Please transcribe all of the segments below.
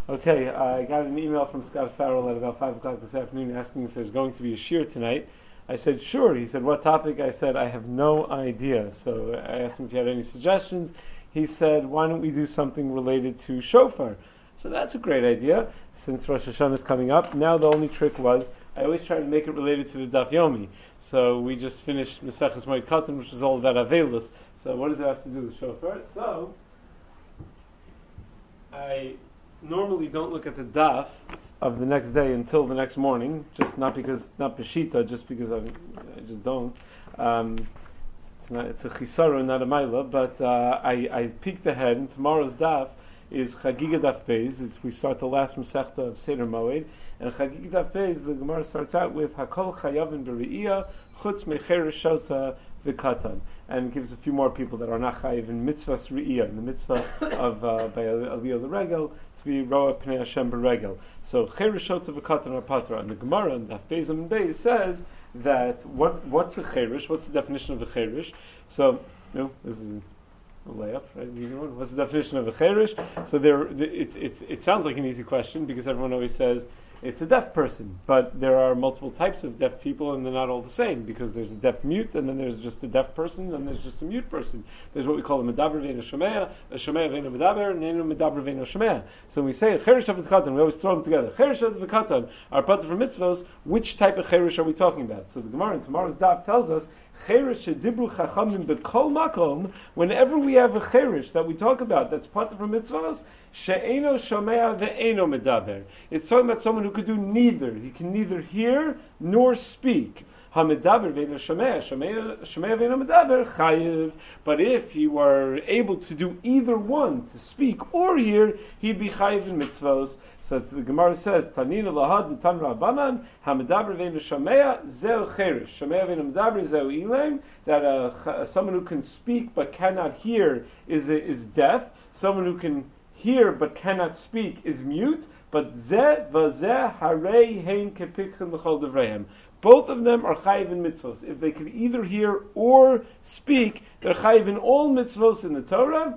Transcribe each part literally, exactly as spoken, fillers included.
Okay, I got an email from Scott Farrell at about five o'clock this afternoon asking if there's going to be a shir tonight. I said, sure. He said, what topic? I said, I have no idea. So I asked him if he had any suggestions. He said, why don't we do something related to shofar? So that's a great idea. Since Rosh Hashanah is coming up, now the only trick was, I always try to make it related to the Daf Yomi. So we just finished Maseches Moed Katan, which is all about Avelus. So what does it have to do with shofar? So, I normally don't look at the daf of the next day until the next morning, just not because, not b'shita, just because I, I just don't. Um, it's, it's not, it's a chisara, not a maila, but uh, I, I peeked ahead, and tomorrow's daf is Chagiga Daf Beis. It's, we start the last Masechta of Seder Moed, and Chagiga Daf Beis, the Gemara starts out with Hakol Chayavin B'Re'iyah Chutz Mecher Shota V'Katan, and gives a few more people that are not chayiv in mitzvahs re'iyah, in the mitzvah of uh, by Aliyah L'Regel, to be roa pnei Hashem b'regel. So cheresh shota v'katan are patra. And the Gemara in Daf Beis and Beis says that what what's a cheresh? What's the definition of a cheresh? So you know, this is a layup, right? Easy one. What's the definition of a cheresh? So there, it's it's it sounds like an easy question because everyone always says it's a deaf person, but there are multiple types of deaf people, and they're not all the same, because there's a deaf mute, and then there's just a deaf person, and there's just a mute person. There's what we call a medaber ve'eno shomea, a shomea ve'eno medaber, and eno medaber ve'eno shomea. So when we say cheresh v'katan, we always throw them together. Cheresh v'katan are part of mitzvos. Which type of cheresh are we talking about? So the Gemara in tomorrow's daf tells us cheresh shedibru chachamim b'kol makom. Whenever we have a cheresh that we talk about that's part of mitzvos, she'eno shomea ve'eno medaber. It's talking about someone who could do neither. He can neither hear nor speak. Hamedaber ve'eno shomea, shomea ve'eno medaber chayiv. But if he were able to do either one, to speak or hear, he'd be chayiv in mitzvos. So the Gemara says, Tanina lahad tan rabbanan hamedaber ve'eno shomea zeu cheresh, shomea ve'eno medaber zeu ilem. That uh, someone who can speak but cannot hear is is deaf. Someone who can hear but cannot speak is mute, but zeh vazeh harei hein kepikchen l'chol devreihem. Both of them are chayiv in mitzvos. If they could either hear or speak, they're chayiv in all mitzvos in the Torah.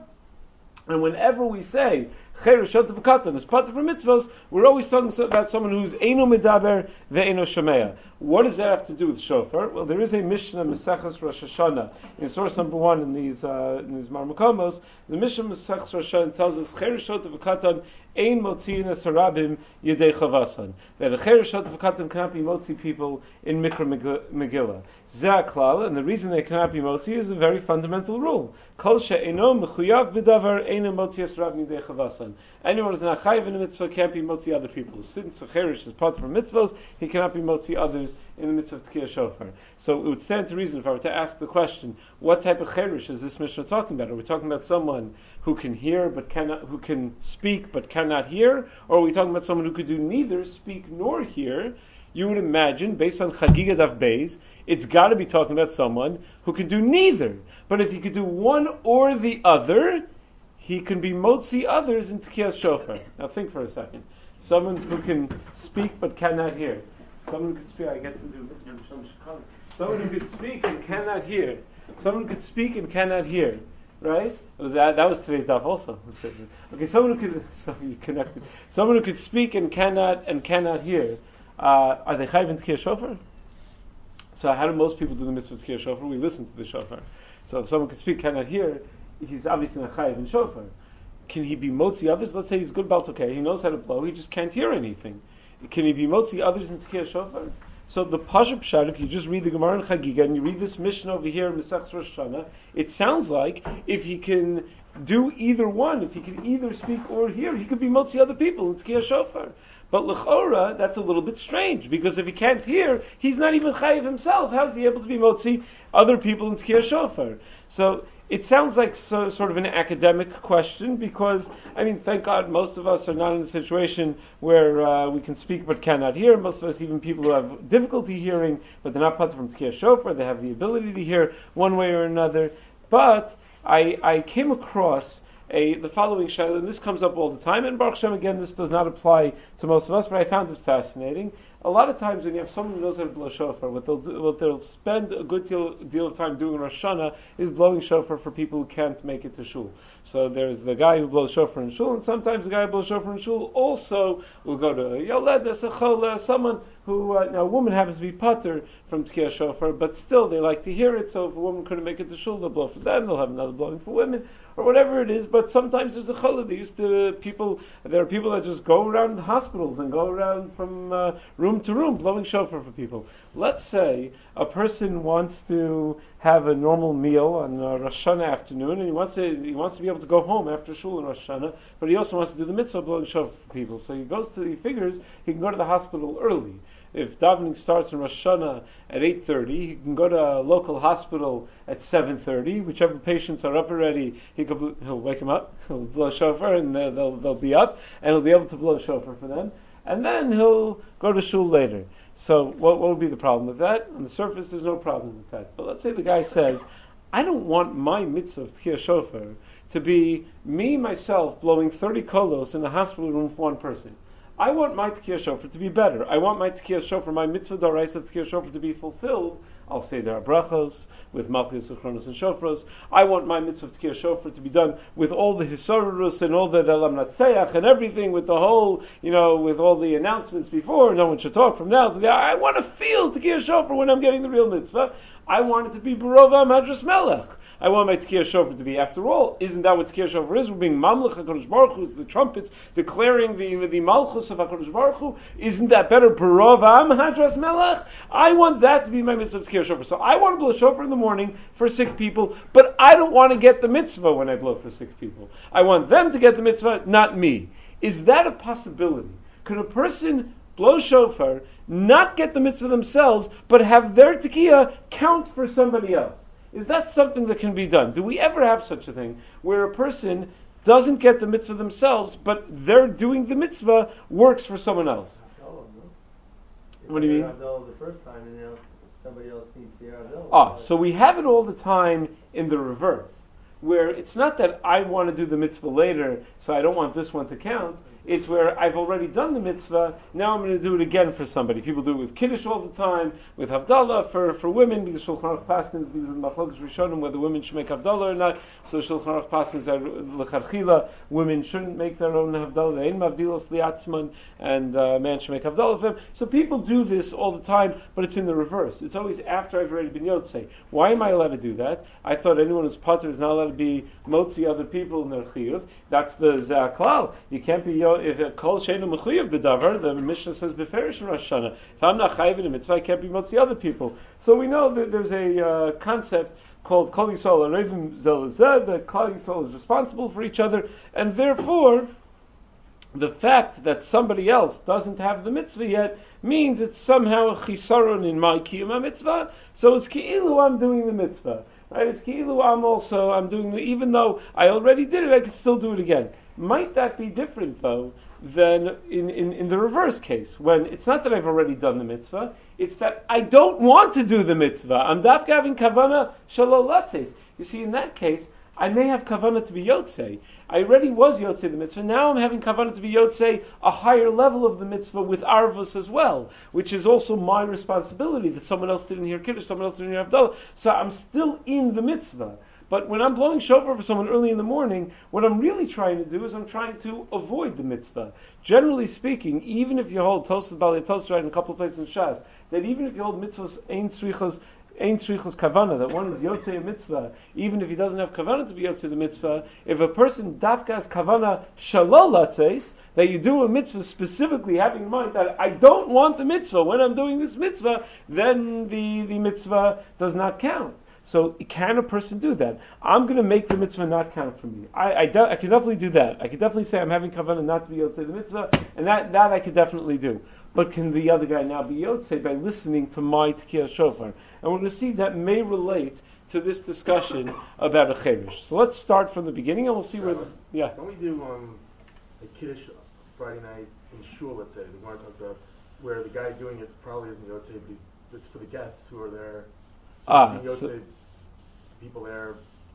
And whenever we say cheresh shota v'katan is part of our mitzvos, we're always talking about someone who's eino medaber ve'eino shomea. What does that have to do with shofar? Well, there is a Mishnah Maseches Rosh Hashanah in source number one in these uh, in these Marmakomos. The Mishnah Maseches Rosh Hashanah tells us cheresh shota v'katan ein motziin es harabim yedei chavasan, that a cheresh shota v'katan cannot be motzi people in Mikra Megillah. Zeh klal, and the reason they cannot be motzi is a very fundamental rule. Kol she'eino mechuyav b'davar eino motzi es harabim yedei chavasan. Anyone who's not chayiv in a mitzvah can't be motzi other people. Since a cheresh is part of our mitzvahs, he cannot be motzi others in the mitzvah of Tkiyah Shofar. So it would stand to reason if I were to ask the question, what type of cheresh is this Mishnah talking about? Are we talking about someone who can hear but cannot, who can speak but cannot hear? Or are we talking about someone who could do neither speak nor hear? You would imagine, based on Chagiga Daf Beis, it's got to be talking about someone who can do neither. But if he could do one or the other, he can be motzi others in Tkiyah Shofar. Now think for a second. Someone who can speak but cannot hear. Someone who could speak, I get to do this. Someone who could speak and cannot hear. Someone who could speak and cannot hear. Right? It was that, that was today's daf also. Okay, someone who could, so you connected. Someone who could speak and cannot and cannot hear. Uh, are they chayiv in Tkiyah Shofar? So how do most people do the mitzvah of Tkiyah Shofar? We listen to the shofar. So if someone could speak, cannot hear, he's obviously not chayiv in shofar. Can he be motzi others? Let's say he's good balt, okay, he knows how to blow, he just can't hear anything. Can he be motzi others in Tkiyah Shofar? So the Pashup Pshat, if you just read the Gemara in Chagiga and you read this Mishnah over here in Maseches Rosh Hashanah, it sounds like if he can do either one, if he can either speak or hear, he could be motzi other people in Tkiyah Shofar. But l'chora, that's a little bit strange, because if he can't hear, he's not even chayiv himself. How is he able to be motzi other people in Tkiyah Shofar? So it sounds like so, sort of an academic question, because, I mean, thank God most of us are not in a situation where uh, we can speak but cannot hear. Most of us, even people who have difficulty hearing, but they're not part from Tkiyah Shofar, they have the ability to hear one way or another. But I, I came across A, the following shayla, and this comes up all the time, and Baruch Hashem, again, this does not apply to most of us, but I found it fascinating. a lot of times when you have someone who knows how to blow shofar, what they'll do, what they'll spend a good deal, deal of time doing in Rosh Hashanah is blowing shofar for people who can't make it to shul. So there's the guy who blows shofar in shul, and sometimes the guy who blows shofar in shul also will go to a yoled, a sechola, someone who, uh, now a woman happens to be pater from Tkiyah Shofar, but still they like to hear it, so if a woman couldn't make it to shul, they'll blow for them, they'll have another blowing for women, or whatever it is, but sometimes there's a challah. They used to, people, there are people that just go around hospitals and go around from uh, room to room blowing shofar for people. Let's say a person wants to have a normal meal on uh, Rosh Hashanah afternoon, and he wants to he wants to be able to go home after shul in Rosh Hashanah, but he also wants to do the mitzvah of blowing shofar for people. So he goes to, he figures he can go to the hospital early. If davening starts in Rosh Hashanah at eight thirty, he can go to a local hospital at seven thirty. Whichever patients are up already, he could, he'll wake them up, he'll blow shofar, and uh, they'll they'll be up, and he'll be able to blow shofar for them. And then he'll go to shul later. So what, what would be the problem with that? On the surface, there's no problem with that. But let's say the guy says, I don't want my mitzvah of Tkiyah Shofar to be me, myself, blowing thirty kolos in a hospital room for one person. I want my Tkiyah Shofar to be better. I want my Tkiyah Shofar, my mitzvah d'oraisa of Tkiyah Shofar to be fulfilled. I'll say there are brachos with malchus, uchronos, and shofros. I want my mitzvah of Tkiyah Shofar to be done with all the hisorus and all the Elam Natseach and everything, with the whole, you know, with all the announcements before. No one should talk from now. So I want to feel Tkiyah Shofar when I'm getting the real mitzvah. I want it to be Barova Madras Melech. I want my Tkiyah Shofar to be. After all, isn't that what Tkiyah Shofar is? We're being Mamlech HaKadosh Baruch Hu, it's the trumpets declaring the the Malchus of HaKadosh Baruch Hu. Isn't that better? Barova Madras Melech. I want that to be my mitzvah of Tkiyah Shofar. So I want to blow shofar in the morning for sick people, but I don't want to get the mitzvah when I blow for sick people. I want them to get the mitzvah, not me. Is that a possibility? Could a person blow shofar, not get the mitzvah themselves, but have their tekiah count for somebody else? Is that something that can be done? Do we ever have such a thing where a person doesn't get the mitzvah themselves, but their doing the mitzvah works for someone else? What do you mean? The first time, and now somebody else needs the Arabel. Ah, so we have it all the time in the reverse, where it's not that I want to do the mitzvah later, so I don't want this one to count. It's where I've already done the mitzvah, now I'm going to do it again for somebody. People do it with Kiddush all the time, with Havdalah for, for women, because Shulchan Aruch Paskins, because of the Machlokes Rishonim, whether women should make Havdalah or not. So Shulchan Aruch Paskins are L'charchila, women shouldn't make their own Havdalah, they ain't Mavdilos Liatzman, and a uh, man should make Havdalah for them. So people do this all the time, but it's in the reverse. It's always after I've already been Yotzei. Why am I allowed to do that? I thought anyone who's Pater is not allowed to be Motzi other people in their Chiyuv. That's the Zaklal. You can't be Yotzei. If a kol sheinu mechuyev b'davar, the Mishnah says beferish in Rosh Hashanah. If I'm not chayiv in a mitzvah, I can't be motzi other people. So we know that there's a uh, concept called kol yisrael arevim zel zeh, that kol yisrael is responsible for each other, and therefore the fact that somebody else doesn't have the mitzvah yet means it's somehow a chisaron in my kiyum mitzvah. So it's ki'ilu I'm doing the mitzvah, right? It's ki'ilu I'm also I'm doing the, even though I already did it, I can still do it again. Might that be different though than in, in, in the reverse case, when it's not that I've already done the mitzvah, it's that I don't want to do the mitzvah. I'm dafka having kavana shalol latzes. You see, in that case, I may have kavana to be yotzei. I already was yotzei the mitzvah. Now I'm having kavana to be yotzei a higher level of the mitzvah with arvus as well, which is also my responsibility that someone else didn't hear kiddush, someone else didn't hear havdalah. So I'm still in the mitzvah. But when I'm blowing shofar for someone early in the morning, what I'm really trying to do is I'm trying to avoid the mitzvah. Generally speaking, even if you hold Tosas Bali Tosas right in a couple of places in Shas, that even if you hold mitzvahs ein tzrichos ein tzrichos kavana, that one is yotzei a mitzvah, even if he doesn't have kavana to be yotzei the mitzvah, if a person dafka has kavana shalol latzeis, that you do a mitzvah specifically having in mind that I don't want the mitzvah when I'm doing this mitzvah, then the, the mitzvah does not count. So can a person do that? I'm going to make the mitzvah not count for me. I I, de- I can definitely do that. I can definitely say I'm having kavanah not to be yotzei the mitzvah, and that, that I could definitely do. But can the other guy now be yotzei by listening to my Tkiyah Shofar? And we're going to see that may relate to this discussion about a cheresh. So let's start from the beginning, and we'll see where. The, yeah. Don't we do um, a kiddush Friday night in shul? Let's say the Gemara talked about where the guy doing it probably isn't yotzei, but he's, it's for the guests who are there. Ah, Yotzei, so, people there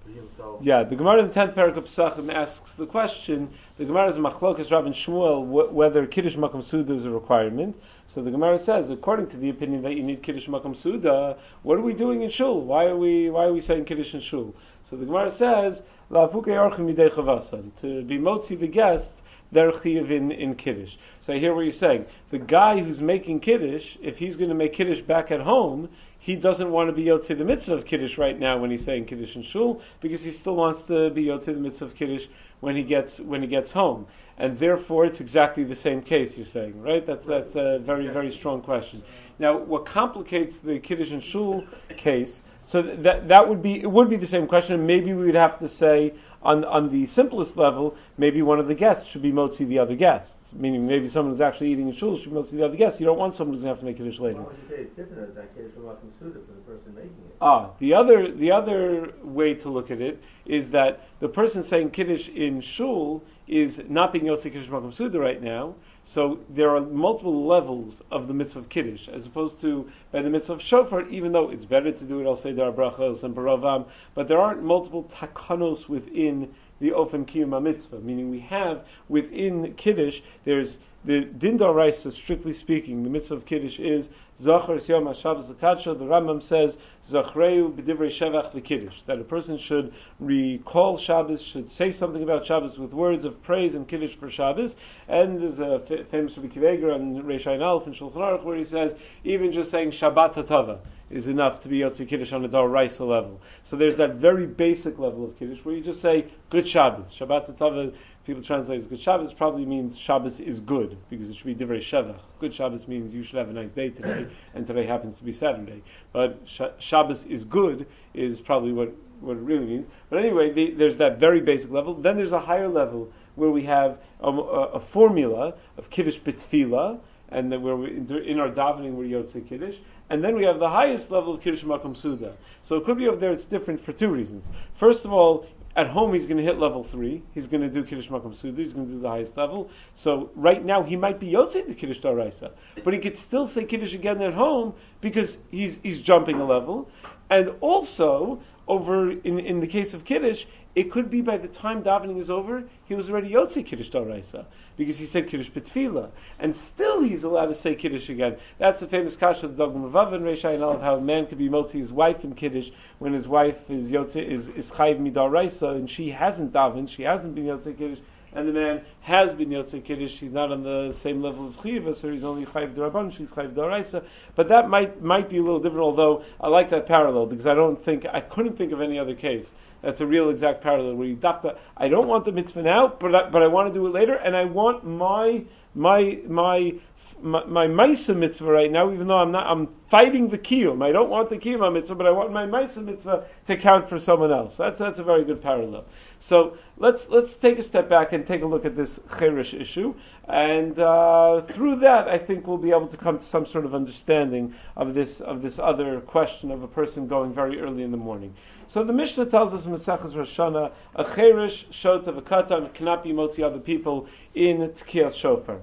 he himself. Yeah, the Gemara in the tenth parak of Pesachim asks the question. The Gemara is Machlokas Rav and Shmuel wh- whether Kiddush Makam Suda is a requirement. So the Gemara says, according to the opinion that you need Kiddush Makam Suda, what are we doing in Shul? Why are we Why are we saying Kiddush in Shul? So the Gemara says, La'afukei orchim midei chavasan, to be motzi the guests, they're chiyav in, in Kiddush. So I hear what you're saying. The guy who's making Kiddush, if he's going to make Kiddush back at home, he doesn't want to be Yotzei the mitzvah of Kiddush right now when he's saying Kiddush in Shul, because he still wants to be Yotzei the mitzvah of Kiddush when he gets when he gets home. And therefore it's exactly the same case, you're saying, right? That's that's a very, very strong question. Now, what complicates the Kiddush in Shul case, so that that would be it would be the same question, and maybe we would have to say on on the simplest level, maybe one of the guests should be motzi the other guests. Meaning maybe someone who's actually eating in Shul should be motzi the other guests. You don't want someone who's going to have to make Kiddush later. Why would you say it's different as that Kiddush Makam Suda for the person making it? Ah, the other the other way to look at it is that the person saying Kiddush in Shul is not being Yotzei Kiddush Makam Suda right now. So there are multiple levels of the mitzvah of Kiddush, as opposed to by the mitzvah of Shofar, even though it's better to do it, I'll say there are brachos and baravam, but there aren't multiple takanos within the Ofen Kiyum mitzvah, meaning we have within Kiddush, there's the Din D'Oraisa, strictly speaking, the mitzvah of Kiddush is Zachar Yom HaShabbos L'Kadsho. The Rambam says Zachreu B'divrei Shevach L'Kiddush, that a person should recall Shabbos, should say something about Shabbos with words of praise and Kiddush for Shabbos. And there's a f- famous Rabbi Akiva Eiger on Reish Ayin Aleph in Shulchan Aruch where he says even just saying Shabbat Hatava is enough to be Yotzei Kiddush on a D'Oraisa level. So there's that very basic level of Kiddush where you just say Good Shabbos. Shabbat Hatava, people translate as Good Shabbos, probably means Shabbos is good, because it should be Divrei Shevach. Good Shabbos means you should have a nice day today, and today happens to be Saturday. But Sh- Shabbos is good is probably what, what it really means. But anyway, the, there's that very basic level. Then there's a higher level where we have a, a, a formula of Kiddush B'Tefillah, and then where we, in our davening we're Yotzei Kiddush. And then we have the highest level of Kiddush Makam Suda. So it could be over there it's different for two reasons. First of all, at home he's going to hit level three. He's going to do Kiddush Makam Suda. He's going to do the highest level. So right now he might be Yotzei the Kiddush D'Oraisa, but he could still say Kiddush again at home because he's he's jumping a level. And also, over in, in the case of Kiddush, it could be by the time davening is over, he was already Yotzei Kiddush D'Oraisa, because he said Kiddush B'Tefillah, and still he's allowed to say Kiddush again. That's the famous kasha of the Dogma Vav and Reish Ayin Aleph, how a man could be Motzi his wife in Kiddush when his wife is Yotzei, is, is Chayiv Mid'Oraisa, and she hasn't davened, she hasn't been Yotzei Kiddush, and the man has been Yotzei Kiddush, he's not on the same level of Chiyuva, so he's only Chayiv D'Rabban, she's Chayiv D'Oraisa. But that might might be a little different, although I like that parallel, because I don't think, I couldn't think of any other case that's a real exact parallel where you dafka, I don't want the mitzvah now, but I, but I want to do it later, and I want my my my my, my Maisa mitzvah right now, even though I'm not, I'm fighting the kiyum. I don't want the kiyum mitzvah, but I want my Maisa mitzvah to count for someone else. That's that's a very good parallel. So let's let's take a step back and take a look at this cherish issue, and uh, through that, I think we'll be able to come to some sort of understanding of this of this other question of a person going very early in the morning. So the Mishnah tells us in Maseches Rosh Hashanah, a cherish shota v'katan cannot be motzi other people in Tkiyas Shofar.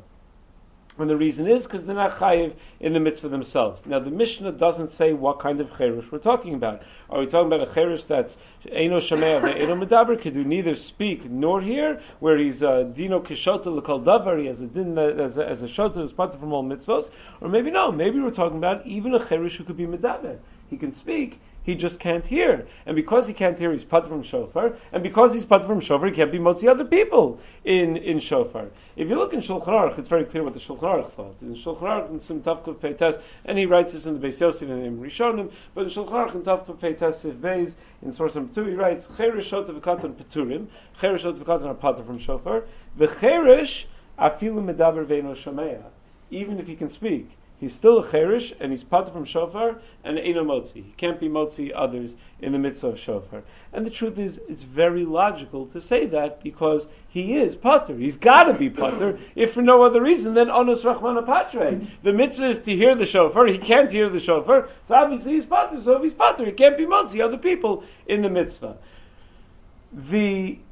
And the reason is because they're not chayiv in the mitzvah themselves. Now the Mishnah doesn't say what kind of cherish we're talking about. Are we talking about a cherish that's eino shomea ve'eino medaber, could do neither speak nor hear, where he's uh, dino kishota l'kol davar, he has a din as a, as a shota who's part from all mitzvahs? Or maybe no, maybe we're talking about even a cherish who could be medaber. He can speak, he just can't hear. And because he can't hear, he's pat from shofar. And because he's pat from shofar, he can't be motzi other people in, in shofar. If you look in Shulchan Aruch, it's very clear what the Shulchan Aruch thought. In Shulchan Aruch, in Sim Tavkuf Peites, and he writes this in the Beis Yosef and in Rishonim, but in Shulchan Aruch, in Tavkuf Peites, Beis, in source number two, he writes, Cherish shota v'katan peturim, Cherish shota v'katan are pat from shofar, v'cherish afilu medaber ve'eno shomea. Even if he can speak, he's still a cherish, and he's pater from shofar, and eino motzi. He can't be motzi others in the mitzvah of shofar. And the truth is, it's very logical to say that, because he is pater. He's got to be pater, if for no other reason than onos rachmana patre. The mitzvah is to hear the shofar. He can't hear the shofar, so obviously he's pater. So if he's pater, he can't be motzi other people in the mitzvah. The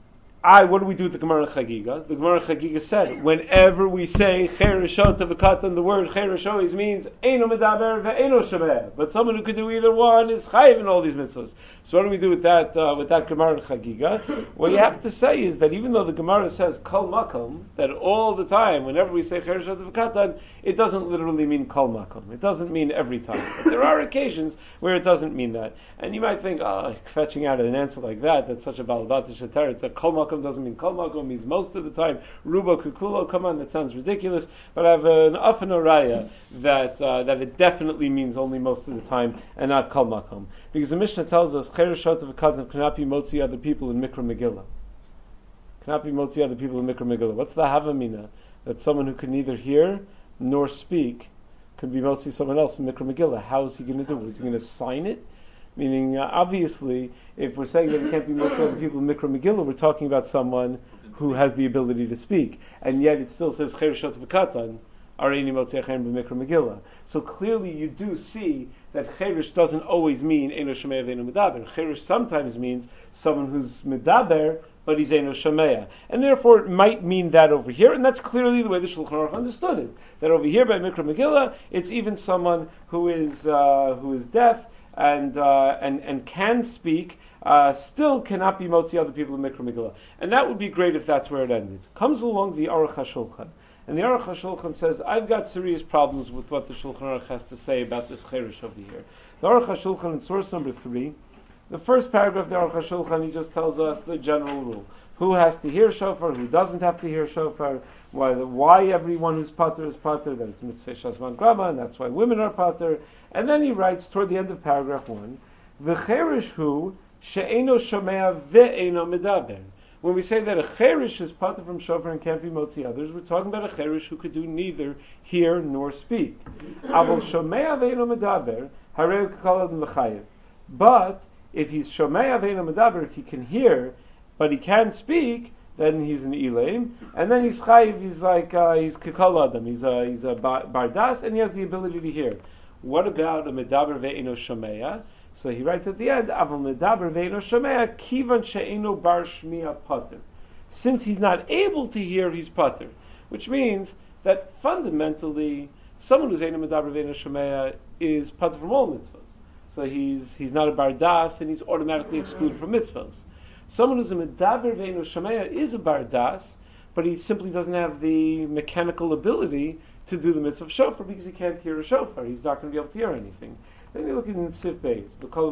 I, what do we do with the Gemara Chagiga? The Gemara Chagiga said, whenever we say Chereshot of a katan, the word Cheresh always means Eino Medaber ve'Eino Shomea. But someone who could do either one is Chayiv in all these mitzvahs. So what do we do with that uh, with that Gemara Chagiga? What you have to say is that even though the Gemara says Kol Makom, that all the time, whenever we say Chereshot of a katan, it doesn't literally mean Kol Makom. It doesn't mean every time. But there are occasions where it doesn't mean that. And you might think, oh, fetching out an answer like that, that's such a balabatish atar. It's a Kol Makom doesn't mean Kol Makom, means most of the time. Rubo Kukulo, come on, that sounds ridiculous. But I have an Afan Oraya that uh, that it definitely means only most of the time and not Kol Makom. Because the Mishnah tells us, Chereshot of a katan cannot be motzi other people in Mikra Megillah. Cannot be motzi other people in Mikra Megillah. What's the Havamina? That someone who can neither hear nor speak can be motzi someone else in Mikra Megillah. How is he going to do it? Is he going to sign it? Meaning, uh, obviously, if we're saying that it can't be motzi other people in Mikra Megillah, we're talking about someone who has the ability to speak. And yet it still says, Chereshot v'katan, areini motzi acherim b'Mikra Megillah. So clearly you do see that Cheresh doesn't always mean Eino Shomea v'Eino Medaber. Cheresh sometimes means someone who's Medaber, but he's Eino Shomea. And therefore it might mean that over here, and that's clearly the way the Shulchan Aruch understood it. That over here by Mikra Megillah, it's even someone who is uh, who is deaf, and uh, and and can speak, uh, still cannot be motzi other people in Mikra Megillah. And that would be great if that's where it ended. Comes along the Aruch HaShulchan. And the Aruch HaShulchan says, I've got serious problems with what the Shulchan Aruch has to say about this Cheresh over here. The Aruch HaShulchan in source number three, the first paragraph of the Aruch HaShulchan, he just tells us the general rule. Who has to hear shofar, who doesn't have to hear shofar, why, why everyone who's pater is pater, that it's mitzvah shasman grama, and that's why women are pater. And then he writes toward the end of paragraph one, V'cheresh hu she'eno shomea ve'eno medaber. When we say that a cheresh is pater from shofar and can't be motzi others, we're talking about a cheresh who could do neither hear nor speak. Avol shomea ve'eno medaber, harei k'kol adam v'chayev. But if he's shomea ve'eno medaber, if he can hear, but he can't speak, then he's an Elaim, and then he's chayiv, he's like, uh, he's kikol adam, he's a, he's a bardas, and he has the ability to hear. What about a medaber ve'eno shomea? So he writes at the end, aval medaber ve'eno shomea, kivan she'eno bar shmiya pater. Since he's not able to hear, he's pater. Which means that fundamentally, someone who's eno medaber ve'eno shomea is pater from all mitzvahs. So he's he's not a bardas, and he's automatically excluded from mitzvahs. Someone who's a medaber ve'eno shomea is a bardas, but he simply doesn't have the mechanical ability to do the mitzvah of shofar because he can't hear a shofar. He's not going to be able to hear anything. Then you look in Sif Beis.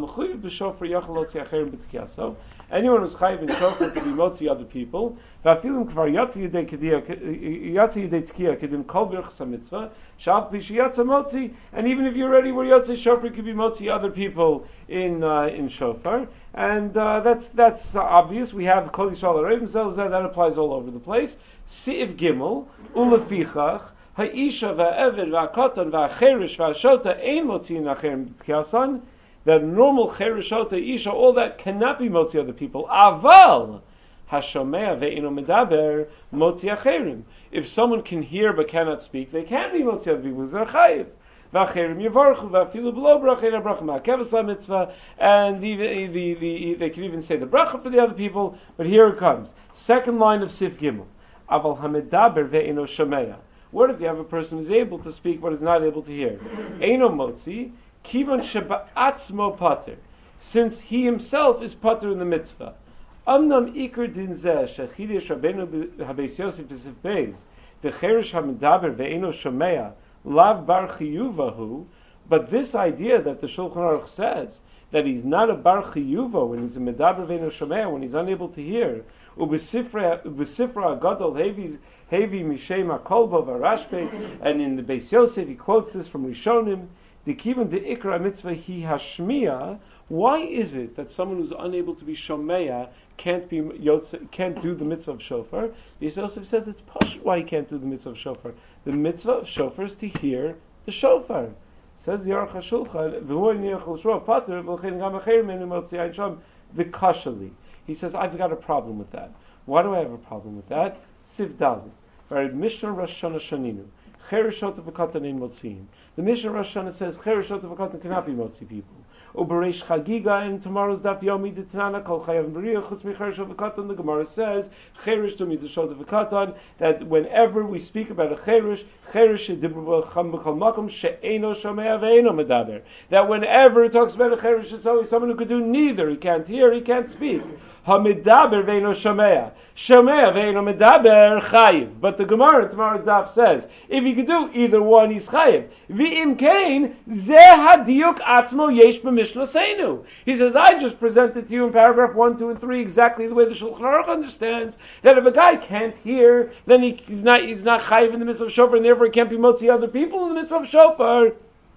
Anyone who's chayiv in shofar can be motzi other people. And even if you're already where yotzi shofar, you can be motzi other people in uh, in shofar. And uh, that's that's uh, obvious. We have Kol Yisrael Arevim Zelzeh, that applies all over the place. Si'if Gimel, Ulefichach, Ha'isha va'eved va'katan va'cheresh va'shota ein motziin acherim b'tkiyasan. That normal cheresh, shota, isha, all that cannot be motzi other people. Aval hashomea ve'ino medaber motzi acherim. If someone can hear but cannot speak, they can be motzi other people because they're chayiv. V'acherim yivarchu v'afilu b'lo bracha ina bracha ma'akevas mitzvah, and even, the, the, they can even say the bracha for the other people. But here it comes, second line of Sif Gimel. Aval hamedaber ve'ino shomea. What if you have a person who's able to speak but is not able to hear? Eino motzi, kivan sheba'atzmo pater, since he himself is pater in the mitzvah. Amnam ikar din zeh shechidesh Rabbeinu habeis Yosef b'Sif Beis, decheresh hamedaber ve'eino shomea lav bar chiyuvahu. But this idea that the Shulchan Aruch says that he's not a bar chiyuva when he's a medaber ve'eino shomea, when he's unable to hear, ubesifra ubesifra agadol hevi's Hevi Mishem HaKolba Varashpetz, and in the Beis Yosef he quotes this from Rishonim, the Kivan de Ikra Mitzvah Hi Hashmiya. Why is it that someone who's unable to be Shomeya can't be Yotze, can't do the mitzvah of shofar? Beis Yosef says it's posh why he can't do the mitzvah of shofar. The mitzvah of shofar is to hear the shofar. Says the Aruch HaShulchan, he says, I've got a problem with that. Why do I have a problem with that? Siv Dalit. Mishnah Rosh Hashanah Shaninu. Chereshot of a katan ein motziin. The Mishnah Rosh Hashanah says Chereshot of a katan cannot be motzi people. Ubereish Chagiga in tomorrow's Daf Yomi D'Tanana Kol Chayav B'Riyah Chutz Micheresh V'Katan. The Gemara says Cheresh Dumi D'Shot V'Katan, that whenever we speak about a Cheresh, Cheresh Shedibru B'Cham B'Kol Makom She'eno Shomea Ve'eno Medaber. That whenever it talks about a Cheresh, it's always someone who could do neither. He can't hear, he can't speak. Hamidaber ve'eno shomea, shomea ve'eno medaber chayiv. But the Gemara in tomorrow's daf says if you could do either one, he's chayiv. V'im kain zeh hadiuk atzmo yesh b'mishnaseinu. He says, I just presented to you in paragraph one, two, and three exactly the way the Shulchan Aruch understands that if a guy can't hear, then he, he's not he's not chayiv in the mitzvah of shofar, and therefore he can't be motzi other people in the mitzvah of shofar.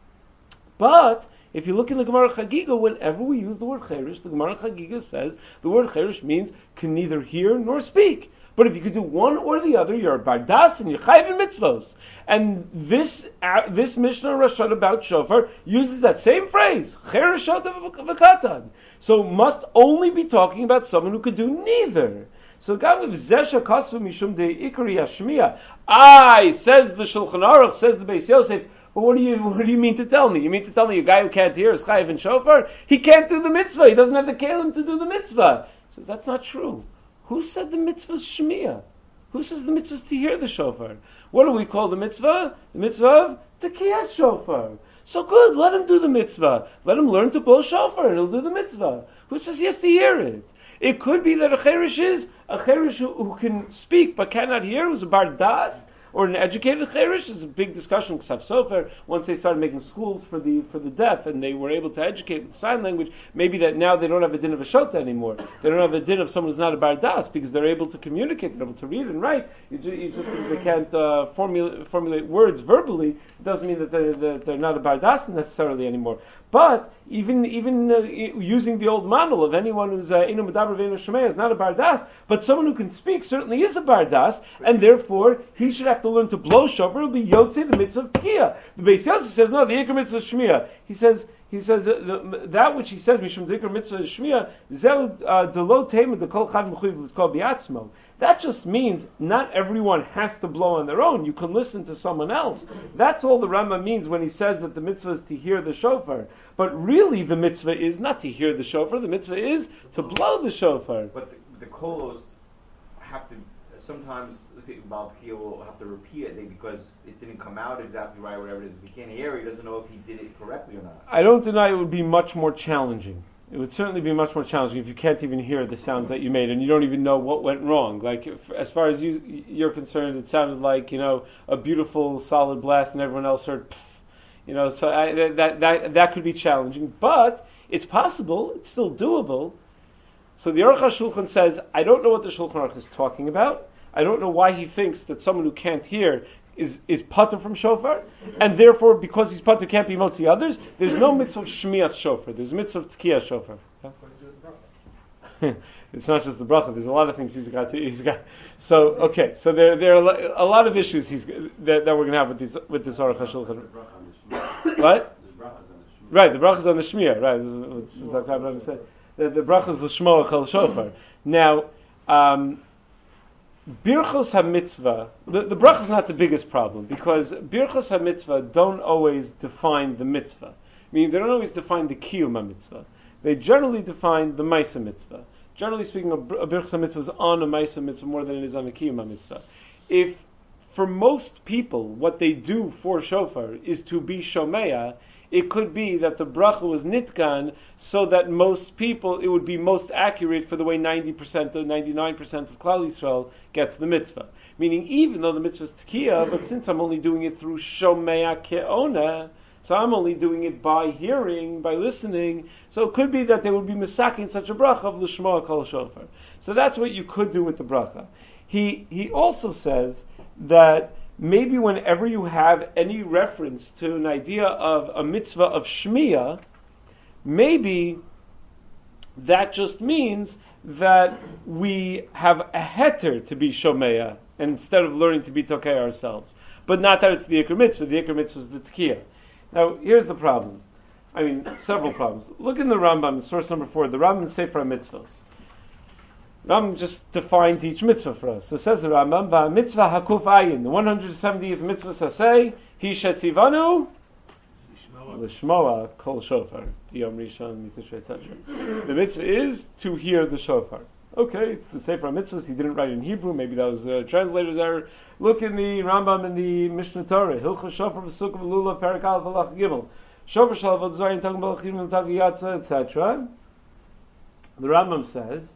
But if you look in the Gemara Chagiga, whenever we use the word Cheresh, the Gemara Chagiga says the word Cheresh means can neither hear nor speak. But if you could do one or the other, you're a bardas and you're chayiv in mitzvos. And this uh, this Mishnah Rashad about shofar uses that same phrase, Cheresh shota v'katan. So must only be talking about someone who could do neither. So Gav Zesha Kasvu Mishum De Ikari Yashmiya. I, says the Shulchan Aruch, says the Beis Yosef, but what do you what do you mean to tell me? You mean to tell me a guy who can't hear is chayiv in shofar? He can't do the mitzvah. He doesn't have the kelim to do the mitzvah. He says that's not true. Who said the mitzvah is shmiyah? Who says the mitzvah is to hear the shofar? What do we call the mitzvah? The mitzvah of tekiyas shofar. So good, let him do the mitzvah. Let him learn to blow shofar and he'll do the mitzvah. Who says he has to hear it? It could be that a cheresh is a cheresh who, who can speak but cannot hear, who's a bar das, or an educated cheresh. Is a big discussion. Ksav Sofer, once they started making schools for the for the deaf, and they were able to educate with sign language, maybe that now they don't have a din of a shota anymore. They don't have a din of someone who's not a bar das because they're able to communicate, they're able to read and write. You just, you just because they can't uh, formulate formulate words verbally doesn't mean that they're, they're, they're not a bar das necessarily anymore. But even even uh, using the old model of anyone who's inu medaber ve'inu shomea is not a bardas, but someone who can speak certainly is a bardas, and therefore he should have to learn to blow shofar. It'll be yotzei the mitzvah of tkiyah. The Beis Yosef says no, the ikar mitzvah is shmiyah. He says he says uh, the, that which he says mishum the ikar mitzvah is shmiyah zeu delo tema the kol chad mechuyev l'tkol biatzmo. That just means not everyone has to blow on their own. You can listen to someone else. That's all the Rama means when he says that the mitzvah is to hear the shofar. But really the mitzvah is not to hear the shofar. The mitzvah is to blow the shofar. But the, the kolos have to, sometimes the Baltkiya will have to repeat it because it didn't come out exactly right, whatever it is. If he can't hear, he doesn't know if he did it correctly or not. I don't deny it would be much more challenging. It would certainly be much more challenging if you can't even hear the sounds that you made and you don't even know what went wrong. Like, if, as far as you, you're concerned, it sounded like, you know, a beautiful solid blast and everyone else heard pfft. You know, so I, that, that, that could be challenging. But it's possible, it's still doable. So the Aruch HaShulchan says, I don't know what the Shulchan Aruch is talking about. I don't know why he thinks that someone who can't hear is is patur from shofar, and therefore because he's patur can't be motzi others. There's no mitzvah of shmiyas shofar. There's mitzvah of tkiyas shofar. It's not just the bracha. There's a lot of things he's got. To, he's got. So okay. So there there are a lot of issues he's that, that we're going to have with these with this Aruch HaShulchan. What? Right. The bracha is on the shmiyah. Right. This is what Doctor Abraham said. The, the bracha is l'shmoa kol shofar. Now. Um, Birchos HaMitzvah, the, the bracha is not the biggest problem because Birchos HaMitzvah don't always define the mitzvah. Meaning they don't always define the Kiyum HaMitzvah. They generally define the Maisa Mitzvah. Generally speaking, a, a Birchos HaMitzvah is on a Maisa Mitzvah more than it is on a Kiyum HaMitzvah. If for most people what they do for shofar is to be Shomea, it could be that the bracha was nitkan so that most people, it would be most accurate for the way ninety percent or ninety-nine percent of Klal Yisrael gets the mitzvah. Meaning, even though the mitzvah is tekiyah, but since I'm only doing it through shomea ke'ona, so I'm only doing it by hearing, by listening, so it could be that they would be misaking such a bracha of l'shmoa kol shofar. So that's what you could do with the bracha. He he also says that maybe whenever you have any reference to an idea of a mitzvah of shmiyah, maybe that just means that we have a heter to be shomeya instead of learning to be tokei ourselves. But not that it's the ikar mitzvah. The ikar mitzvah is the tkiyah. Now, here's the problem. I mean, several problems. Look in the Rambam, source number four, the Rambam Sefer HaMitzvos. Rambam just defines each mitzvah for us. So says the Rambam, Va mitzvah hakuf ayin, the one hundred seventieth mitzvah saseh, he shetzivanu, L'shmoa kol shofar, Yom Rishon, Mitzvah, et cetera. The mitzvah is to hear the shofar. Okay, it's the Sefer HaMitzvahs. He didn't write it in Hebrew. Maybe that was a translator's error. Look in the Rambam in the Mishnah Torah. Hilcha shofar v'sukkah v'lulav perak aleph v'lach gimel. Shofar shal avod zayin tagim balachim v'tagim yatsa, et cetera. The Rambam says,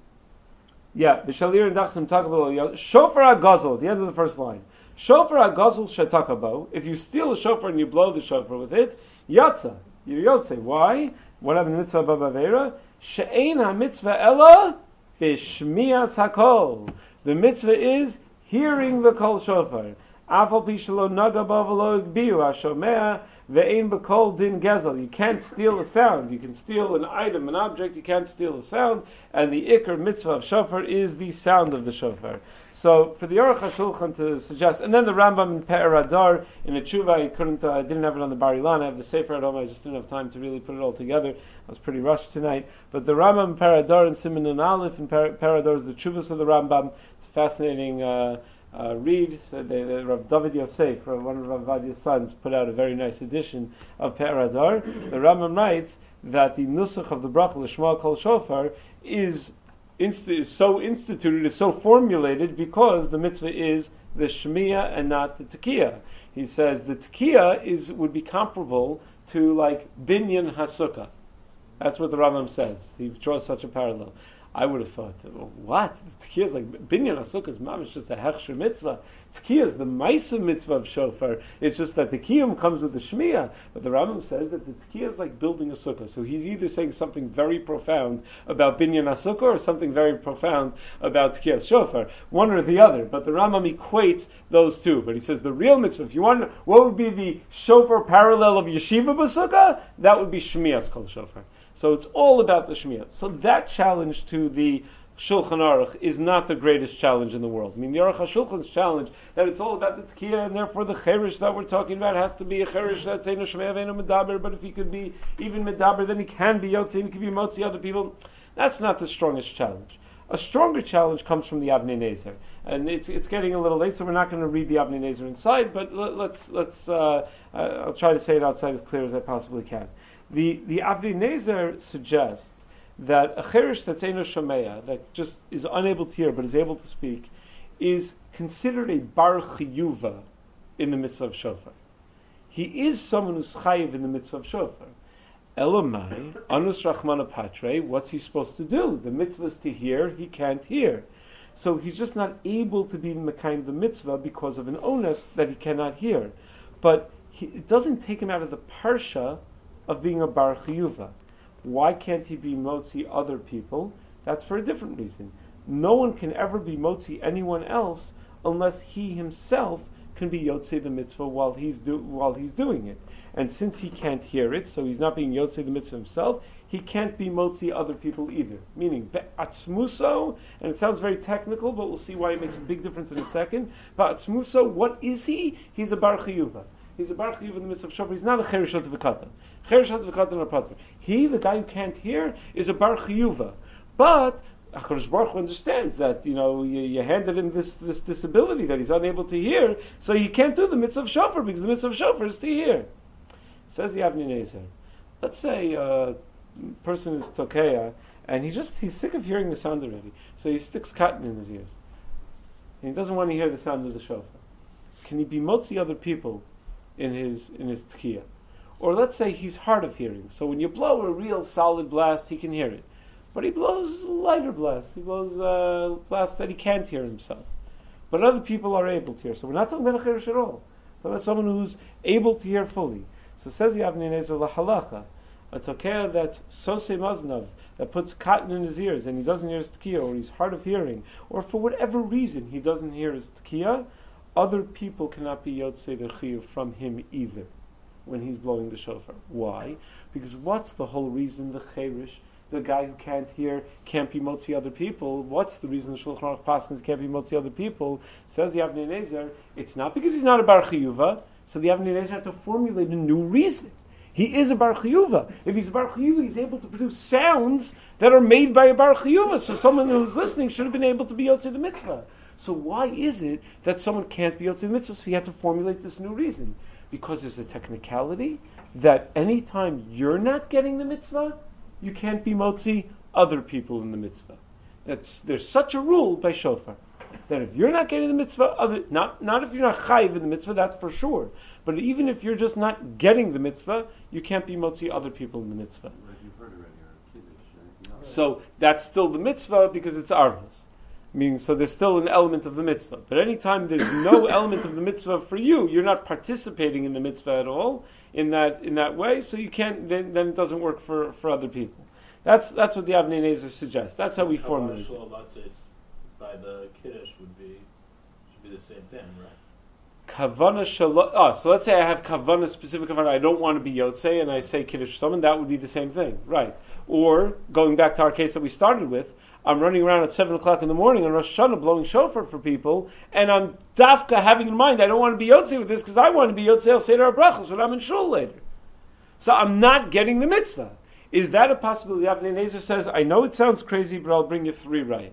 yeah, v'shalir and dachsim tagim v'lulav shofar ha'gazel, at the end of the first line. Shofar ha'gazel shetakabo. If you steal a shofar and you blow the shofar with it, yatsa, you're yotze. Why? What happened in mitzvah b'avera? She'ein ha-mitzvah ella Bishmiyas hakol. The mitzvah is hearing the kol shofar. Afal pi shelo naga ba v'lo igbiu hashomea ve'ein b'kol din gezel. You can't steal a sound. You can steal an item, an object. You can't steal a sound. And the ikar mitzvah of shofar is the sound of the shofar. So for the Aruch HaShulchan to suggest, and then the Rambam in Pe'er Hadar in a tshuva, I couldn't, uh, I didn't have it on the Bar Ilan. I have the Sefer at home. I just didn't have time to really put it all together. I was pretty rushed tonight. But the Rambam in Pe'er Hadar and Siman and Aleph in Pe'er Hadar is the tshuvas of the Rambam. It's a fascinating uh, uh, read. So they, they, Rav David Yosef, one of Rav Vadia's sons, put out a very nice edition of Pe'er Hadar. The Rambam writes that the nusach of the bracha L'shma Kol Shofar is Inst- is so instituted, is so formulated because the mitzvah is the shmiya and not the tekiya. He says the tekiya is would be comparable to like binyan hasukah. That's what the Rambam says. He draws such a parallel. I would have thought, well, what? Tekiya is like binyan hasukah is mamish just a hechsher mitzvah. Tekiya is the ma'isa mitzvah of shofar. It's just that the kiyum comes with the shmiya. But the Rambam says that the tekiya is like building a sukkah. So he's either saying something very profound about binyan hasukah or something very profound about tekiya shofar. One or the other. But the Rambam equates those two. But he says the real mitzvah, if you want to know what would be the shofar parallel of yeshiva b'sukkah, that would be shmiyas kol shofar. So it's all about the shmiyah. So that challenge to the Shulchan Aruch is not the greatest challenge in the world. I mean, the Aruch HaShulchan's challenge that it's all about the tekiya, and therefore the cherish that we're talking about has to be a cherish that's eino shmei aveinu medaber. But if he could be even medaber, then he can be yotze, and he can be motzi other people. That's not the strongest challenge. A stronger challenge comes from the Avnei Nezer, and it's it's getting a little late, so we're not going to read the Avnei Nezer inside. But let, let's let's uh, uh, I'll try to say it outside as clear as I possibly can. The the Avnei Nezer suggests that a cherish that's eino shomeya, that just is unable to hear but is able to speak, is considered a bar chiyuva in the mitzvah of shofar. He is someone who's chayiv in the mitzvah of shofar. Elamai, anus rachmana patre, what's he supposed to do? The mitzvah is to hear, he can't hear. So he's just not able to be mekayim the mitzvah because of an onus that he cannot hear. But he, it doesn't take him out of the parsha of being a bar chiyuva. Why can't he be motzi other people? That's for a different reason. No one can ever be motzi anyone else unless he himself can be yotze the mitzvah while he's do, while he's doing it. And since he can't hear it, so he's not being yotze the mitzvah himself, he can't be motzi other people either. Meaning, be'atzmuso, and it sounds very technical, but we'll see why it makes a big difference in a second. Be'atzmuso, what is he? He's a bar chiyuva. He's a bar chiyuva in the midst of shofar. He's not a cherishat v'katan. Cherishat v'katan or pater. He, the guy who can't hear, is a bar chiyuva. But HaKadosh Baruch Hu understands that, you know, you, you handed him this, this disability that he's unable to hear, so he can't do the mitzvah of shofar because the mitzvah of shofar is to hear. Says the Avnei Nezer. Let's say a person is tokeya and he just he's sick of hearing the sound already, so he sticks cotton in his ears. And he doesn't want to hear the sound of the shofar. Can he be motzi other people in his in his tekiya? Or let's say he's hard of hearing, so when you blow a real solid blast, he can hear it. But he blows lighter blasts. He blows uh, blasts that he can't hear himself. But other people are able to hear. So we're not talking about a cheresh at all. We're talking about someone who's able to hear fully. So says the Avnei Nezer lahalacha, a tokeya that's sosei maznav, that puts cotton in his ears and he doesn't hear his tekiya, or he's hard of hearing, or for whatever reason he doesn't hear his tekiya, other people cannot be yotzei their chiyuv from him either when he's blowing the shofar. Why? Because what's the whole reason the cheresh, the guy who can't hear, can't be motzi other people? What's the reason the Shulchan Aruch paskins can't be motzi other people? Says the Avnei Nezer, it's not because he's not a bar chiyuva, so the Avnei Nezer have to formulate a new reason. He is a bar chiyuva. If he's a bar chiyuva, he's able to produce sounds that are made by a bar chiyuva. So someone who's listening should have been able to be yotzei the mitzvah. So why is it that someone can't be Yotze the mitzvah? So he had to formulate this new reason. Because there's a technicality that anytime you're not getting the mitzvah, you can't be Motzi other people in the mitzvah. That's, there's such a rule by Shofar. That if you're not getting the mitzvah, other, not, not if you're not chayiv in the mitzvah, that's for sure. But even if you're just not getting the mitzvah, you can't be Motzi other people in the mitzvah. So that's still the mitzvah because it's arvus. Meaning, so there's still an element of the mitzvah. But anytime there's no element of the mitzvah for you, you're not participating in the mitzvah at all in that in that way. So you can't. Then, then it doesn't work for, for other people. That's that's what the Avnei Nezer suggests. That's how we formulate it. Let's say by the kiddush would be should be the same thing, right? Kavana shalom. Oh, so let's say I have kavana, specific kavana. I don't want to be yotzei, and I say kiddush for someone. That would be the same thing, right? Or going back to our case that we started with, I'm running around at seven o'clock in the morning on Rosh Hashanah blowing shofar for people, and I'm dafka having in mind I don't want to be yotzei with this because I want to be yotzei al seder brachos when I'm in shul later. So I'm not getting the mitzvah. Is that a possibility? Avnei Nezer says, I know it sounds crazy, but I'll bring you three rayas.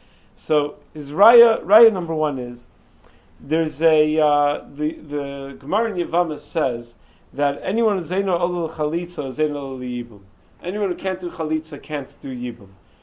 So his raya, raya number one is there's a uh, the the Gemara in Yevamah says that anyone who zeino olul chalitza zeino olul yibum. Anyone who can't do chalitza can't do yibum.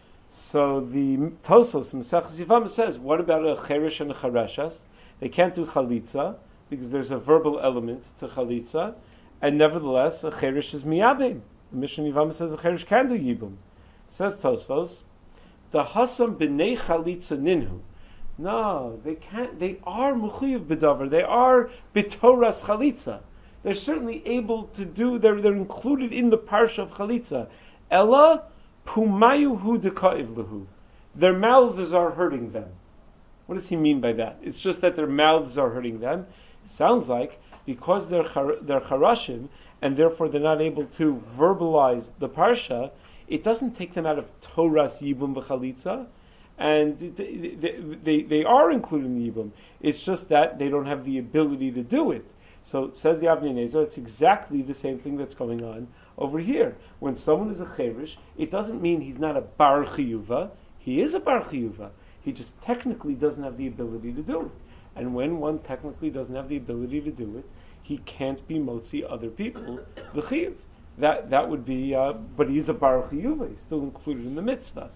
So the Tosos Maseches Yevamah says, what about a cherish and a chareshas? They can't do chalitza because there's a verbal element to chalitza, and nevertheless a cherish is miyabim. The Mishnah Yevamah says a cherish can do yibum. Says Tosfos, the hasam b'nei chalitza ninhu. No, they can't. They are mechuyev b'davar. They are b'toras chalitza. They're certainly able to do. They're they're included in the parsha of chalitza. Ella pumayu hu deka'iv lehu. Their mouths are hurting them. What does he mean by that? It's just that their mouths are hurting them. It sounds like because they're char- they're charashim and therefore they're not able to verbalize the parsha. It doesn't take them out of Toras Yibum v'Chalitza, and they, they, they, they are included in the Yibum. It's just that they don't have the ability to do it. So says the Avnei Nezer, it's exactly the same thing that's going on over here. When someone is a cherish, it doesn't mean he's not a bar chiyuva. He is a bar chiyuva. He just technically doesn't have the ability to do it. And when one technically doesn't have the ability to do it, he can't be motzi other people the chiyuv. That that would be, uh, but he's a baruch chiyuva. He's still included in the mitzvah.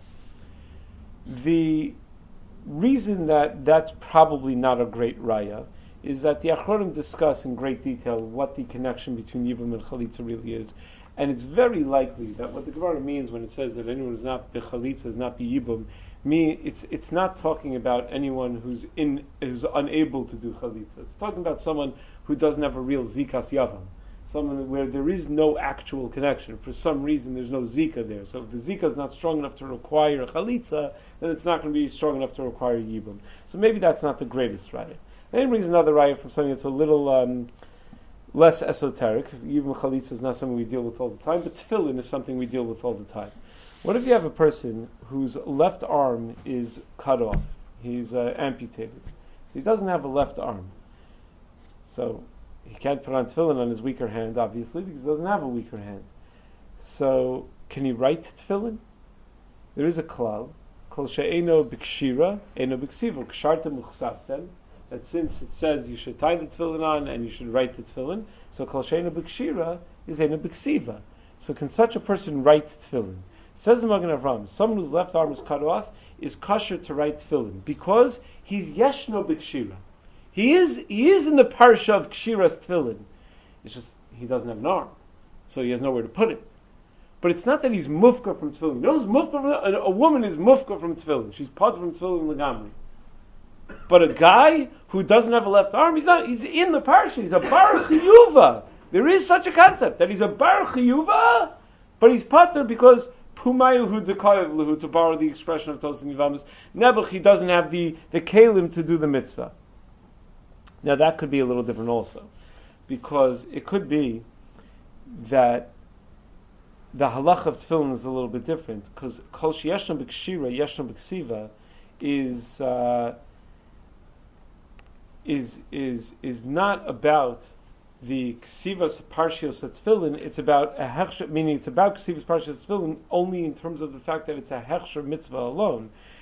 The reason that that's probably not a great raya is that the Achronim discuss in great detail what the connection between yibum and chalitza really is, and it's very likely that what the Gemara means when it says that anyone who's not bechalitza is not biyibum, me it's it's not talking about anyone who's in who's unable to do chalitza. It's talking about someone who doesn't have a real zikas yavam. Someone where there is no actual connection. For some reason, there's no zika there. So if the zika is not strong enough to require a chalitza, then it's not going to be strong enough to require yibum. So maybe that's not the greatest raya. Then he brings another raya from something that's a little um, less esoteric. Yibum chalitza is not something we deal with all the time, but tefillin is something we deal with all the time. What if you have a person whose left arm is cut off? He's uh, amputated. So he doesn't have a left arm. So he can't put on tefillin on his weaker hand, obviously, because he doesn't have a weaker hand. So, can he write tefillin? There is a klal, kol she'eno b'kshira, eno b'ksiva, kshartem uchsaftem, that since it says you should tie the tefillin on and you should write the tefillin, so kol she'eno b'kshira is eno b'ksiva. So can such a person write tefillin? Says the Magen Avraham, someone whose left arm is cut off is kosher to write tefillin, because he's yeshno b'kshira. He is he is in the parsha of Kshiras Tefillin. It's just he doesn't have an arm, so he has nowhere to put it. But it's not that he's mufka from Tefillin. You know, mufka from, a, a woman is mufka from Tefillin. She's part from Tefillin legamri. But a guy who doesn't have a left arm, he's not. He's in the parsha. He's a bar chiyuva. There is such a concept that he's a bar chiyuva, but he's pater because pumayu hu dekayev lehu, to borrow the expression of Tosin Yivamis. Nebuch, he doesn't have the the kalim to do the mitzvah. Now that could be a little different also, because it could be that the halach of tefillin is a little bit different, because kol sheyesham b'kshira, yesham b'ksiva is uh, is is is not about the ksivas parshios of tefillin. It's about a hechsher, meaning it's about ksivas parshios of tefillin only in terms of the fact that it's a hechsher mitzvah alone,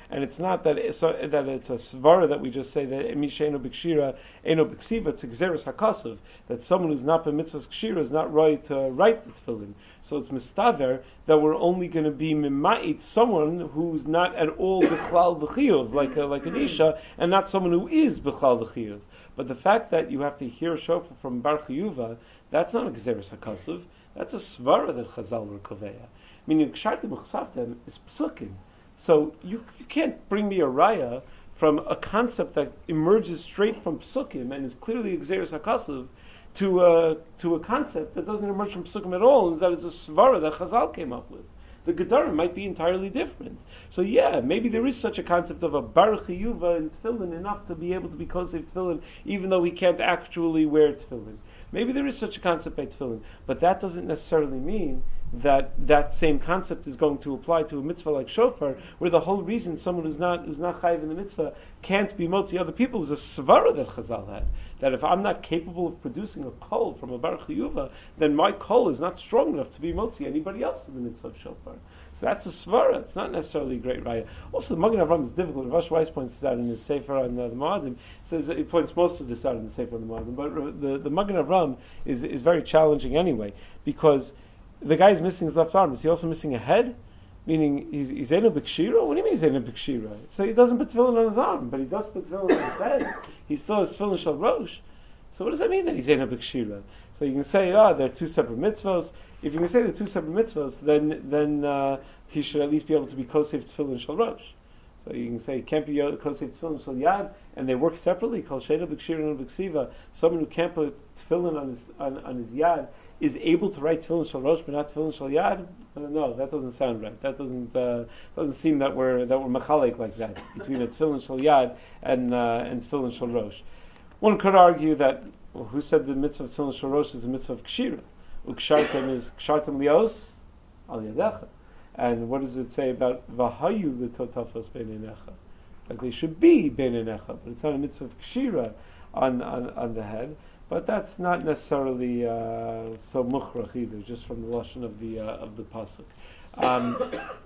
And it's not that it's, so, that it's a svara that we just say that misheno b'kshira eno b'ksiva, it's exeris hakasuv, that someone who's not b'mitzvahs kshira is not right to write the tefillin. So it's mistaver that we're only going to be mimait someone who's not at all b'chlal v'chiyuv, like a, like an isha, and not someone who is b'chlal v'chiyuv. But the fact that you have to hear shofar from bar chiyuva, that's not a exeris hakasuv. That's a svara that Chazal were koveya. Meaning, kshartim uchsaftem is psukim. So you, you can't bring me a raya from a concept that emerges straight from psukim and is clearly exeris hakasuv to a, to a concept that doesn't emerge from psukim at all, and that is a svara that Chazal came up with. The Gedarim might be entirely different. So yeah, maybe there is such a concept of a bar chiyuva in tefillin enough to be able to be kosef tefillin, even though he can't actually wear tefillin. Maybe there is such a concept by tefillin, but that doesn't necessarily mean that that same concept is going to apply to a mitzvah like shofar, where the whole reason someone who's not who's not chayiv in the mitzvah can't be motzi other people is a svara that Chazal had. That if I'm not capable of producing a kol from a bar chiyuva, then my kol is not strong enough to be motzi anybody else in the mitzvah of shofar. So that's a svara. It's not necessarily a great raya. Also, the Magen Avram is difficult. Rav Weiss points this out in his sefer on uh, the Moadim. Says that he points most of this out in the sefer on the Moadim. But the the Magen Avram is is very challenging anyway, because the guy is missing his left arm. Is he also missing a head? Meaning, he's he's eno b'kshira? What do you mean he's eno b'kshira? So he doesn't put tefillin on his arm, but he does put tefillin on his head. He still has tefillin shel rosh. So what does that mean that he's eno b'kshira? So you can say, ah, oh, they're two separate mitzvos. If you can say they're two separate mitzvos, then then uh, he should at least be able to be kosef tefillin shel rosh. So you can say he can't be kosef tefillin shel yad, and they work separately. Kol sheda b'kshira and b'ksiva. Someone who can't put tefillin on his on, on his yad is able to write tefillin shel rosh but not tefillin shel yad. Uh, no, that doesn't sound right. That doesn't uh, doesn't seem that we're that we're machalek like that between a tefillin shel yad and uh, and tefillin shel rosh. One could argue that, well, who said the mitzvah of tefillin shel rosh is a mitzvah of kshira? Ukshartem is kshartem lios al yadecha. And what does it say about v'hayu l'totafos beinenecha? Like they should be beinenecha, but it's not a mitzvah of kshira on, on on the head. But that's not necessarily uh, so mukhrach either, just from the lashon of the uh, of the pasuk. Um,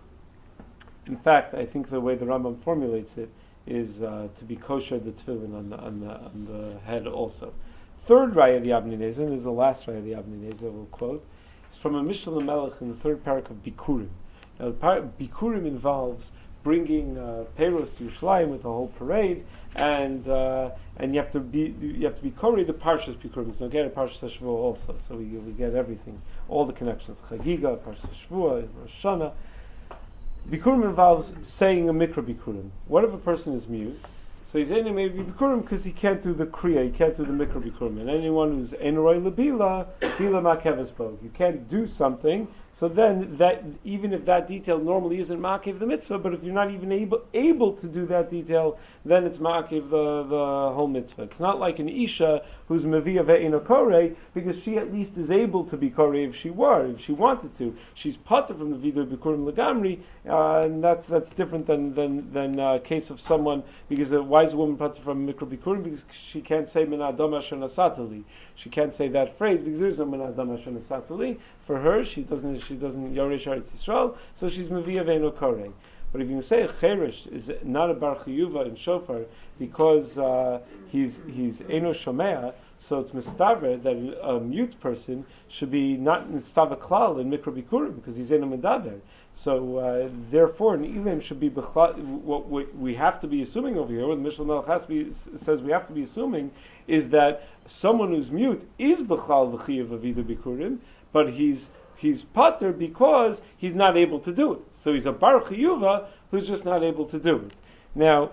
in fact, I think the way the Rambam formulates it is uh, to be kosher the tefillin on the on the on the head also. Third raya of the Avnei Nezer, and this is the last raya of the Avnei Nezer we'll quote. It's from a Mishnah Melech in the third parak of Bikurim. Now, the par- Bikurim involves bringing uh, Peiros to Yerushalayim with a whole parade, and uh, and you have to be you have to be korei the Parshas Bikurim. So get a Parshas Shavuot also, so we we get everything, all the connections. Chagiga, Parshas Shavuot, Rosh Hashanah. Bikurim involves saying a mikra Bikurim. What if a person is mute? So he's in maybe Bikurim because he can't do the kriya, he can't do the mikra Bikurim. And anyone who's enroi lebila, bila makeves bo. You can't do something. So then, that even if that detail normally isn't ma'akev the mitzvah, but if you're not even able able to do that detail, then it's ma'akev the, the whole mitzvah. It's not like an isha who's mevia ve'ena korei, because she at least is able to be korei if she were, if she wanted to. She's pater from the vidur bikurim legamri, uh, and that's that's different than than than a uh, case of someone, because a wise woman pater from mikra bikurim because she can't say min adam asher nasatali. She can't say that phrase because there's no min adam asher nasatali. For her, she doesn't. She doesn't Yoresh Eretz Yisrael, so she's Mevia Ve'eno Korei. But if you say a Cheresh is not a Bar Chiyuva in Shofar because uh, he's he's Eno Shomea, so it's mistaver that a mute person should be not mistava klal in Mikra Bikurim because he's Eno Medaber. So uh, therefore, an Elam should be bechla, what, what we have to be assuming over here. What the Mishnah Melech Hasbi says we have to be assuming is that someone who's mute is bechal v'chiyav avidu bikurim, but he's he's pater because he's not able to do it. So he's a bar chiyuva who's just not able to do it. Now,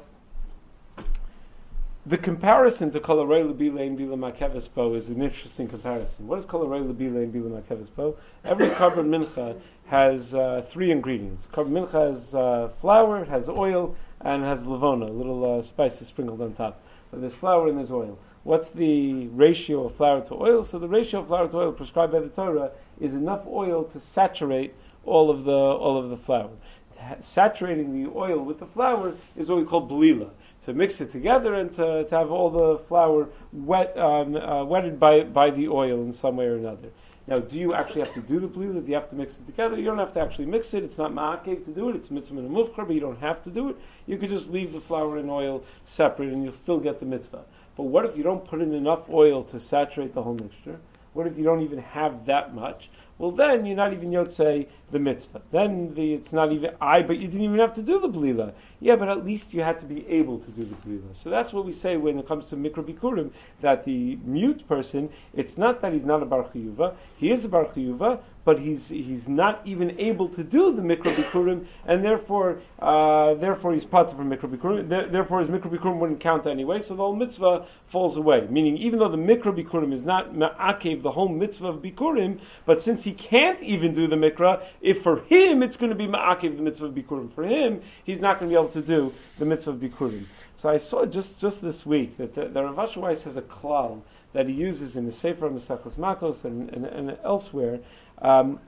the comparison to kol harei l'bilei and bila makeves bo is an interesting comparison. What is kol harei l'bilei and bila makeves bo? Every korban mincha has uh, three ingredients. Korban mincha has uh, flour, has oil, and has levona, little uh, spices sprinkled on top. But there's flour and there's oil. What's the ratio of flour to oil? So the ratio of flour to oil prescribed by the Torah is enough oil to saturate all of the all of the flour. Saturating the oil with the flour is what we call blila. To mix it together and to, to have all the flour wet, um, uh, wetted by by the oil in some way or another. Now, do you actually have to do the blila? Do you have to mix it together? You don't have to actually mix it. It's not ma'akev to do it. It's mitzvah and mufkar, but you don't have to do it. You could just leave the flour and oil separate, and you'll still get the mitzvah. But what if you don't put in enough oil to saturate the whole mixture? What if you don't even have that much? Well, then you're not even yotzei the mitzvah. Then the, it's not even I, but you didn't even have to do the blila. Yeah, but at least you had to be able to do the blila. So that's what we say when it comes to mikra bikurim, that the mute person, it's not that he's not a bar chiyuva. He is a bar chiyuva, but he's he's not even able to do the mikra bikurim, and therefore uh, therefore he's part of a mikra bikurim. There, therefore his mikra bikurim wouldn't count anyway. So the whole mitzvah falls away. Meaning, even though the mikra bikurim is not ma'akev the whole mitzvah of bikurim, but since he can't even do the mikra, if for him it's going to be ma'akev the mitzvah of bikurim, for him he's not going to be able to do the mitzvah of bikurim. So I saw just just this week that the, the Rav Asher Weiss has a klal that he uses in the Sefer Mesachos Makos and, and, and elsewhere. Um,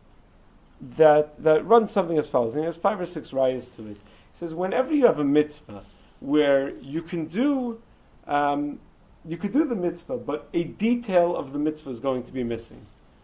that that runs something as follows, and he has five or six rayas to it. He says, whenever you have a mitzvah where you can do um, you could do the mitzvah, but a detail of the mitzvah is going to be missing,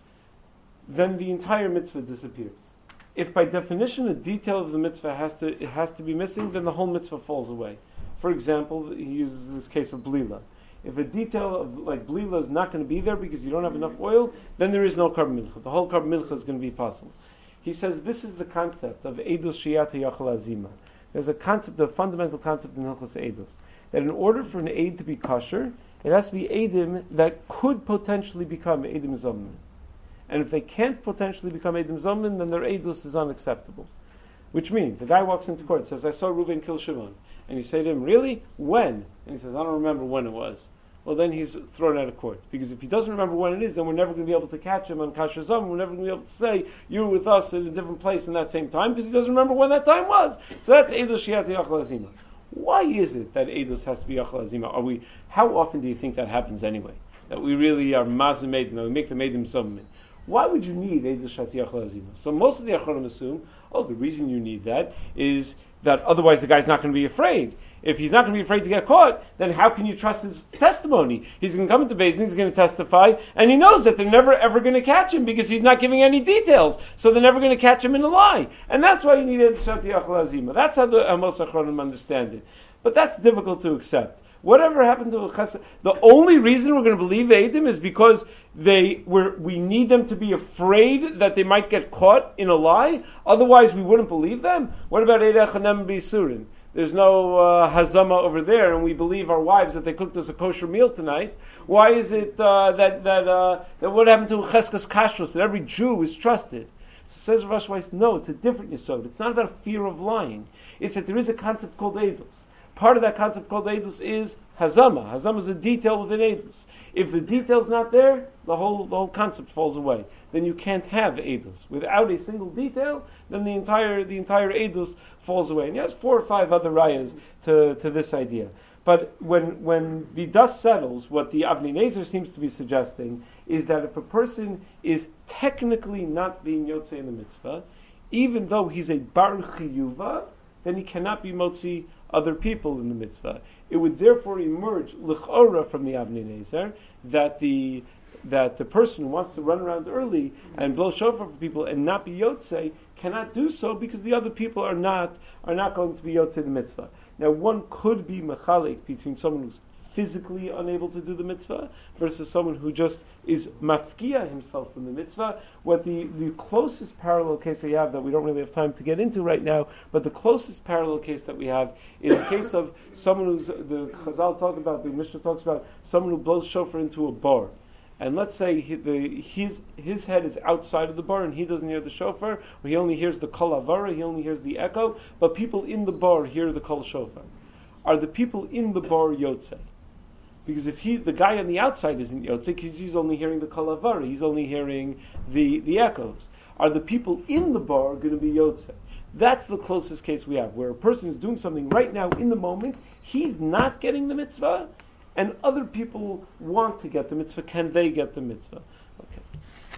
then the entire mitzvah disappears. If by definition a detail of the mitzvah has to it has to be missing, then the whole mitzvah falls away. For example, he uses this case of blila. If a detail of like blila is not going to be there because you don't have enough oil, then there is no carbon milcha. The whole carbon milcha is going to be possible. He says this is the concept of edus shiyata yachal azima. There's a concept, a fundamental concept in Hilchos Eidos, that in order for an aid to be kosher, it has to be edim that could potentially become edim zomnin. And if they can't potentially become edim zomnin, then their edus is unacceptable. Which means, a guy walks into court and says, I saw Reuven kill Shimon. And you say to him, really? When? And he says, I don't remember when it was. Well, then he's thrown out of court. Because if he doesn't remember when it is, then we're never going to be able to catch him on Kasher Zom. We're never going to be able to say, you were with us in a different place in that same time, because he doesn't remember when that time was. So that's Eidos Shiat Yachal Azima. Why is it that Eidos has to be Yachal Azima? Are we, how often do you think that happens anyway? That we really are Mazim Eidim, that we make the Eidim Zomim. Why would you need Eidos Shiat Yachal Azima? So most of the Acharonim assume, oh, the reason you need that is that otherwise the guy's not going to be afraid. If he's not going to be afraid to get caught, then how can you trust his testimony? He's going to come into Beis Din, he's going to testify, and he knows that they're never ever going to catch him because he's not giving any details. So they're never going to catch him in a lie. And that's why you need Eidos Shiat Yachal Azima. That's how the Amos Achronim understand it. But that's difficult to accept. Whatever happened to a chesed? The only reason we're going to believe Eidim is because they were, we need them to be afraid that they might get caught in a lie. Otherwise, we wouldn't believe them. What about Eidei Chanem B'Yisurin? There's no uh, hazama over there, and we believe our wives that they cooked us a kosher meal tonight. Why is it uh, that that uh, that what happened to Cheskas Kashrus, that every Jew is trusted? So says Rav Asher Weiss, no, it's a different yesod. It's not about fear of lying. It's that there is a concept called Eidos. Part of that concept called Eidos is Hazama. Hazama is a detail within Eidos. If the detail's not there, the whole the whole concept falls away. Then you can't have Eidos. Without a single detail, then the entire the entire Eidos falls away. And he has four or five other rayas to, to this idea. But when when the dust settles, what the Avnei Nezer seems to be suggesting is that if a person is technically not being Yotzei in the mitzvah, even though he's a bar chiyuva, then he cannot be motzi other people in the mitzvah. It would therefore emerge l'chora from the Avnei Nezer that the that the person who wants to run around early and blow shofar for people and not be yotzei cannot do so because the other people are not are not going to be yotzei the mitzvah. Now, one could be mechalik between someone who's physically unable to do the mitzvah versus someone who just is mafkia himself from the mitzvah. What the, the closest parallel case we have that we don't really have time to get into right now, but the closest parallel case that we have is a case of someone who's, the Chazal talk about, the Mishnah talks about someone who blows shofar into a bar. And let's say he, the, his his head is outside of the bar and he doesn't hear the shofar, or he only hears the kol avara, he only hears the echo, but people in the bar hear the kol shofar. Are the people in the bar yotzei? Because if he, the guy on the outside isn't yotzei, because he's only hearing the kol avara, he's only hearing the, the echoes. Are the people in the bar going to be yotzei? That's the closest case we have, where a person is doing something right now in the moment, he's not getting the mitzvah, and other people want to get the mitzvah. Can they get the mitzvah? Okay.